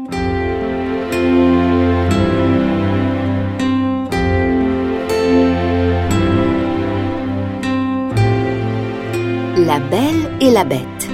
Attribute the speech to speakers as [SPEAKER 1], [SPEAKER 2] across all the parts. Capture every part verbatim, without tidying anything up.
[SPEAKER 1] La Belle et la Bête.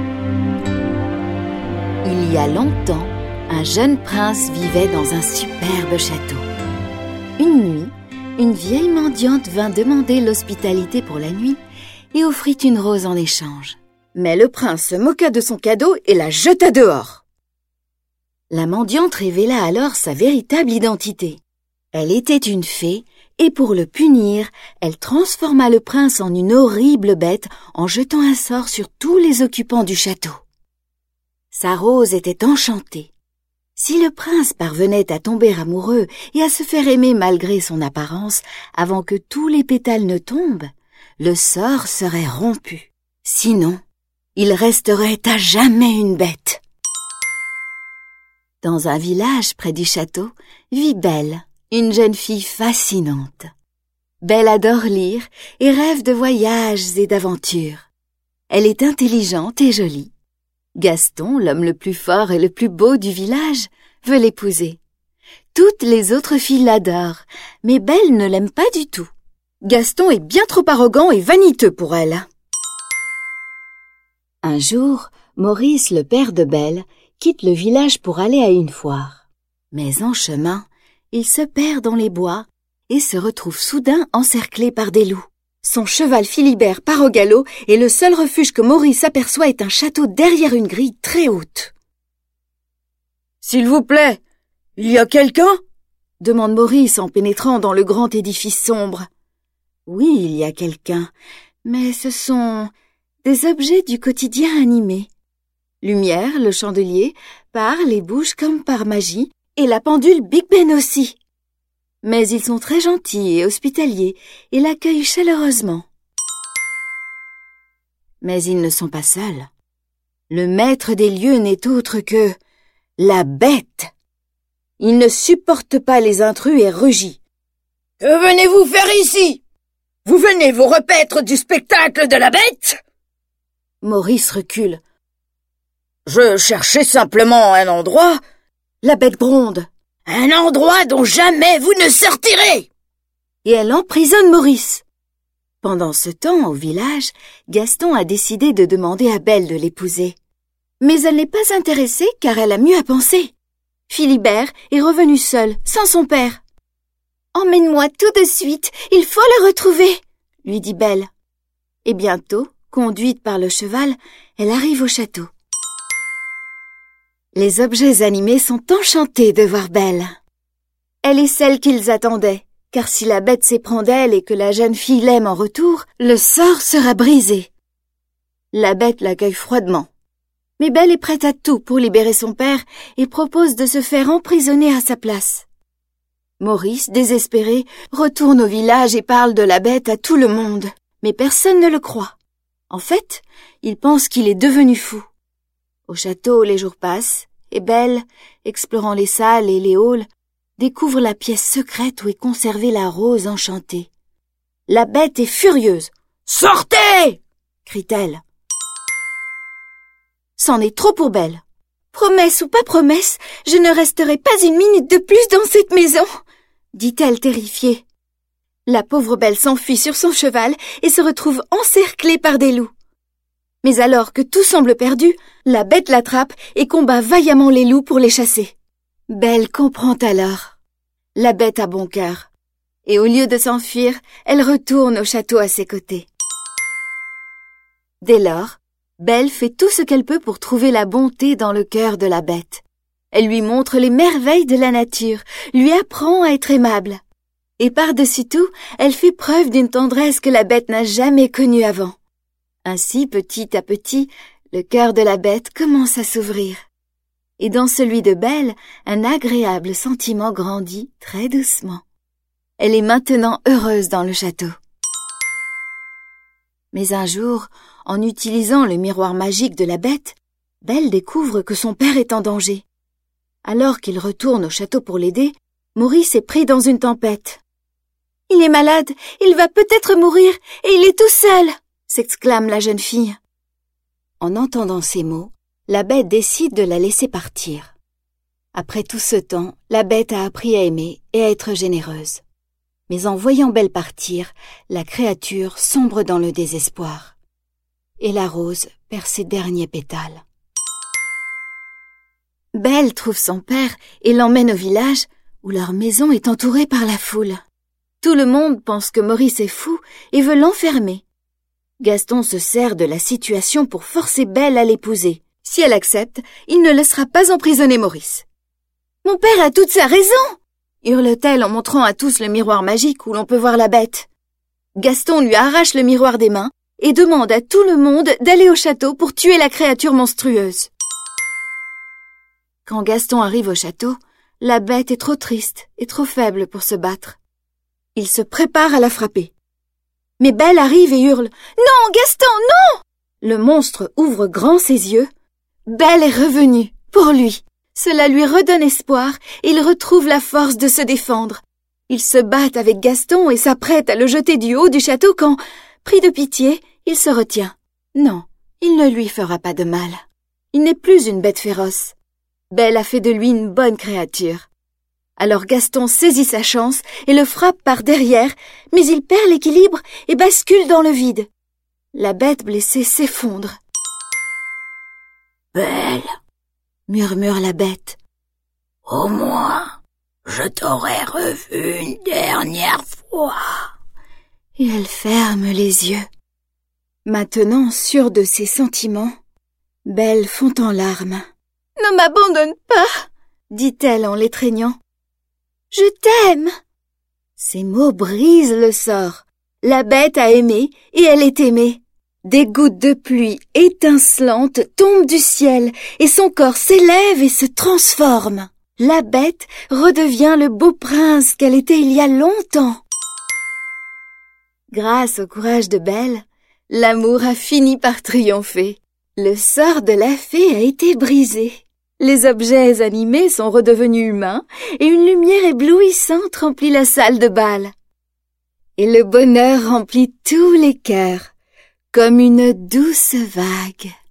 [SPEAKER 1] Il y a longtemps, un jeune prince vivait dans un superbe château. Une nuit, une vieille mendiante vint demander l'hospitalité pour la nuit et offrit une rose en échange. Mais le prince se moqua de son cadeau et la jeta dehors. La mendiante révéla alors sa véritable identité. Elle était une fée et pour le punir, elle transforma le prince en une horrible bête en jetant un sort sur tous les occupants du château. Sa rose était enchantée. Si le prince parvenait à tomber amoureux et à se faire aimer malgré son apparence, avant que tous les pétales ne tombent, le sort serait rompu. Sinon, il resterait à jamais une bête. Dans un village près du château, vit Belle, une jeune fille fascinante. Belle adore lire et rêve de voyages et d'aventures. Elle est intelligente et jolie. Gaston, l'homme le plus fort et le plus beau du village, veut l'épouser. Toutes les autres filles l'adorent, mais Belle ne l'aime pas du tout. Gaston est bien trop arrogant et vaniteux pour elle. Un jour, Maurice, le père de Belle, quitte le village pour aller à une foire. Mais en chemin, il se perd dans les bois et se retrouve soudain encerclé par des loups. Son cheval Philibert part au galop et le seul refuge que Maurice aperçoit est un château derrière une grille très haute. « S'il vous plaît, il y a quelqu'un ?» demande Maurice en pénétrant dans le grand édifice sombre. « Oui, il y a quelqu'un, mais ce sont des objets du quotidien animés. Lumière, le chandelier, parle et bouge comme par magie, et la pendule Big Ben aussi. Mais ils sont très gentils et hospitaliers et l'accueillent chaleureusement. Mais ils ne sont pas seuls. Le maître des lieux n'est autre que la bête. Il ne supporte pas les intrus et rugit. « Que venez-vous faire ici? Vous venez vous repaître du spectacle de la bête ?» Maurice recule. « Je cherchais simplement un endroit. » La bête gronde. « Un endroit dont jamais vous ne sortirez !» Et elle emprisonne Maurice. Pendant ce temps, au village, Gaston a décidé de demander à Belle de l'épouser. Mais elle n'est pas intéressée car elle a mieux à penser. Philibert est revenu seul, sans son père. « Emmène-moi tout de suite, il faut le retrouver !» lui dit Belle. Et bientôt, conduite par le cheval, elle arrive au château. Les objets animés sont enchantés de voir Belle. Elle est celle qu'ils attendaient, car si la bête s'éprend d'elle et que la jeune fille l'aime en retour, le sort sera brisé. La bête l'accueille froidement. Mais Belle est prête à tout pour libérer son père et propose de se faire emprisonner à sa place. Maurice, désespéré, retourne au village et parle de la bête à tout le monde, mais personne ne le croit. En fait, il pense qu'il est devenu fou. Au château, les jours passent, et Belle, explorant les salles et les halls, découvre la pièce secrète où est conservée la rose enchantée. La bête est furieuse. « Sortez !» crie-t-elle. C'en est trop pour Belle. « Promesse ou pas promesse, je ne resterai pas une minute de plus dans cette maison !» dit-elle terrifiée. La pauvre Belle s'enfuit sur son cheval et se retrouve encerclée par des loups. Mais alors que tout semble perdu, la bête l'attrape et combat vaillamment les loups pour les chasser. Belle comprend alors. La bête a bon cœur. Et au lieu de s'enfuir, elle retourne au château à ses côtés. Dès lors, Belle fait tout ce qu'elle peut pour trouver la bonté dans le cœur de la bête. Elle lui montre les merveilles de la nature, lui apprend à être aimable. Et par-dessus tout, elle fait preuve d'une tendresse que la bête n'a jamais connue avant. Ainsi, petit à petit, le cœur de la bête commence à s'ouvrir. Et dans celui de Belle, un agréable sentiment grandit très doucement. Elle est maintenant heureuse dans le château. Mais un jour, en utilisant le miroir magique de la bête, Belle découvre que son père est en danger. Alors qu'il retourne au château pour l'aider, Maurice est pris dans une tempête. « Il est malade, il va peut-être mourir, et il est tout seul !» s'exclame la jeune fille. En entendant ces mots, la bête décide de la laisser partir. Après tout ce temps, la bête a appris à aimer et à être généreuse. Mais en voyant Belle partir, la créature sombre dans le désespoir. Et la rose perd ses derniers pétales. Belle trouve son père et l'emmène au village où leur maison est entourée par la foule. Tout le monde pense que Maurice est fou et veut l'enfermer. Gaston se sert de la situation pour forcer Belle à l'épouser. Si elle accepte, il ne laissera pas emprisonner Maurice. « Mon père a toute sa raison !» hurle-t-elle en montrant à tous le miroir magique où l'on peut voir la bête. Gaston lui arrache le miroir des mains et demande à tout le monde d'aller au château pour tuer la créature monstrueuse. Quand Gaston arrive au château, la bête est trop triste et trop faible pour se battre. Il se prépare à la frapper. Mais Belle arrive et hurle « Non, Gaston, non !» Le monstre ouvre grand ses yeux. Belle est revenue, pour lui. Cela lui redonne espoir et il retrouve la force de se défendre. Il se bat avec Gaston et s'apprête à le jeter du haut du château quand, pris de pitié, il se retient. Non, il ne lui fera pas de mal. Il n'est plus une bête féroce. Belle a fait de lui une bonne créature. Alors Gaston saisit sa chance et le frappe par derrière, mais il perd l'équilibre et bascule dans le vide. La bête blessée s'effondre. « Belle !» murmure la bête. « Au moins, je t'aurais revu une dernière fois. » Et elle ferme les yeux. Maintenant, sûre de ses sentiments, Belle fond en larmes. « Ne m'abandonne pas !» dit-elle en l'étreignant. « Je t'aime !» Ces mots brisent le sort. La bête a aimé et elle est aimée. Des gouttes de pluie étincelantes tombent du ciel et son corps s'élève et se transforme. La bête redevient le beau prince qu'elle était il y a longtemps. Grâce au courage de Belle, l'amour a fini par triompher. Le sort de la fée a été brisé. Les objets animés sont redevenus humains et une lumière éblouissante remplit la salle de bal. Et le bonheur remplit tous les cœurs, comme une douce vague.